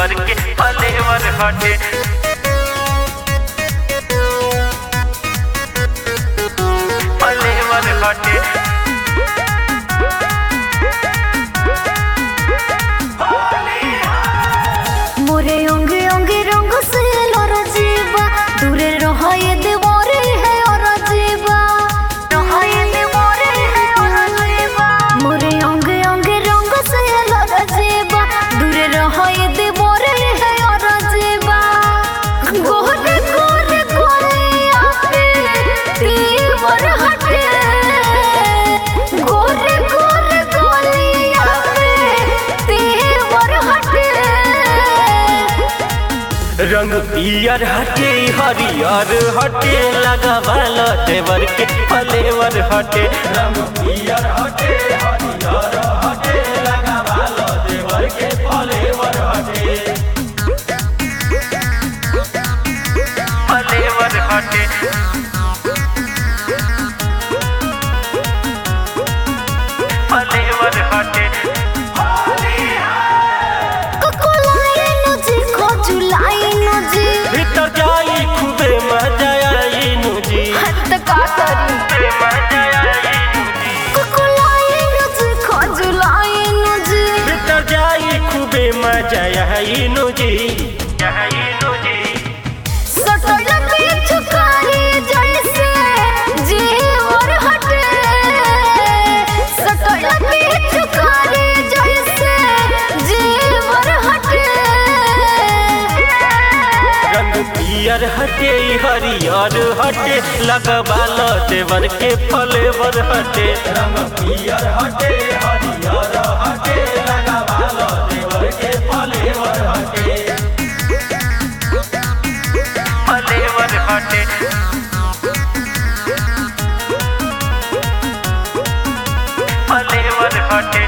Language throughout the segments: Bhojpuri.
देवर के फलेवर हटे। फलेवर हटे। मोरे अंगे अंगे रंग से लर जीवा दूरे रहे देवरे है और जीवा रहे देवरे है और जीवा मोरे अंगे अंगे रंग से लर जीवा दूरे रहे देवरे है और जीवा गोरे गोरे गोलिया पे देवर हटे गोरे गोरे गोलिया पे देवर हटे रंग पियर हटे हरियर हटे लगावाल देवर के फलेवर हटे। रंग पियर हटे हरियर हटे लगावाल देवर के फलेवर हटे। फलेवर हटे। फलेवर हटे। भीतर जाई खूबे मजा आई नुजी। का करी मजा आई नुजी। कुकुलाई नुजी खजुलाई नुजी भीतर जाई खूबे मजा आई नुजी। आई नुजी। सटल पे चुकारी जैसे जीवर हटे सटल पे चुकारी जैसे जीवर हटे रंग पियर हटे हरियर हटे लगवाल देवर के फलेवर हटे। रंग पियर हटे हरियर हटे लगवाल देवर के फलेवर हटे। फलेवर हटे। फलेवर हटे।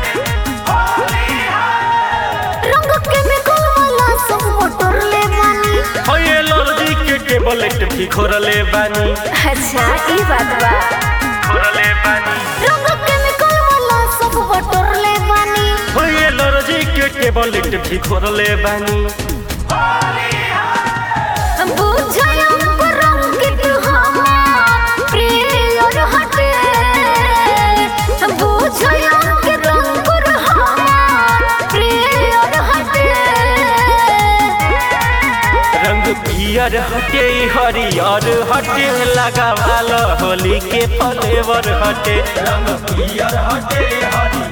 रंग के मिकल वाला सब मोटर ले बानी होए एलर्जी के टेबलेट भी खोरले बानी। अच्छा ई बात बा खोरले बानी। रंग के मिकल वाला सब मोटर ले बानी होए एलर्जी के टेबलेट भी खोरले बानी। बुझायम रंगित हमार प्रिय हटे बुझायम रंग हमार प्रिय हटे रंग पियर हटे हरियर हटे लगावाल होली के फलेवर हटे। रंग पियर हटे हरियर